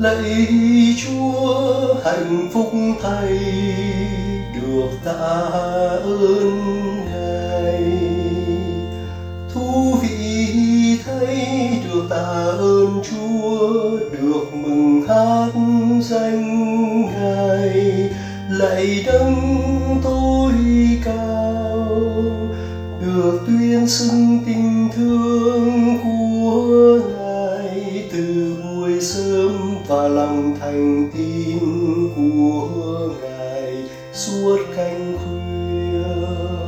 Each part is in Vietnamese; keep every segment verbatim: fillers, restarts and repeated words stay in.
Lạy Chúa hạnh phúc thay được tạ ơn Ngài. Thú vị thấy được tạ ơn Chúa, được mừng hát danh Ngài. Lạy Đấng tối cao, được tuyên xưng tình thương của Ngài từ buổi sớm và lòng thành tín của Ngài suốt canh khuya.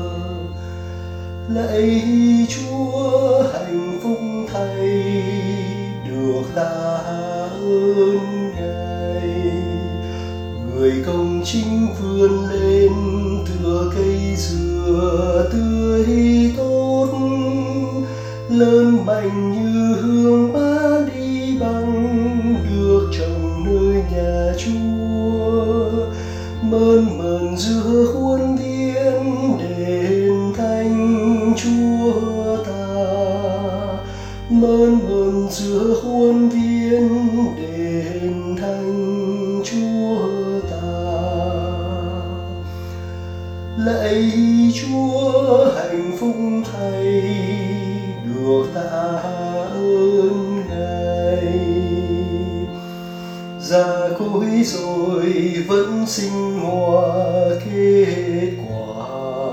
Lạy Chúa hạnh phúc thay được tạ ơn Ngài. Người công chính vươn lên tựa cây dừa tươi tốt, lớn mạnh như hương bá đi bằng, được trồng nơi nhà Chúa. Mơn mởn giữa khuôn viên đền thánh Chúa ta, mơn mởn giữa khuôn viên đền thánh Chúa ta. Lạy Chúa hạnh phúc thay được tạ ơn Ngài. Già cỗi rồi vẫn sinh hoa kết quả,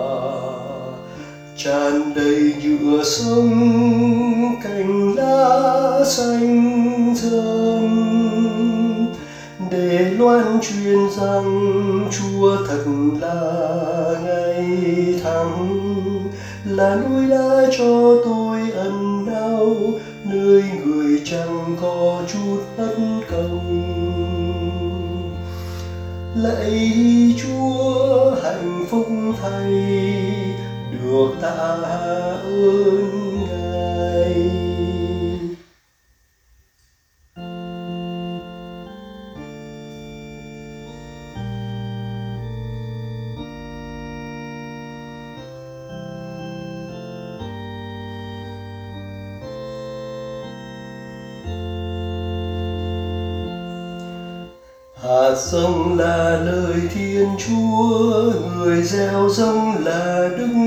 tràn đầy nhựa sông cành lá xanh rơm, để loan truyền rằng Chúa thật là ngày thắng, là núi đã cho tôi ẩn náu, nơi người chẳng có chút bất công. Lạy Chúa hạnh phúc thay được tạ ơn Ngài. Hạt giống là lời Thiên Chúa, người gieo giống là Đức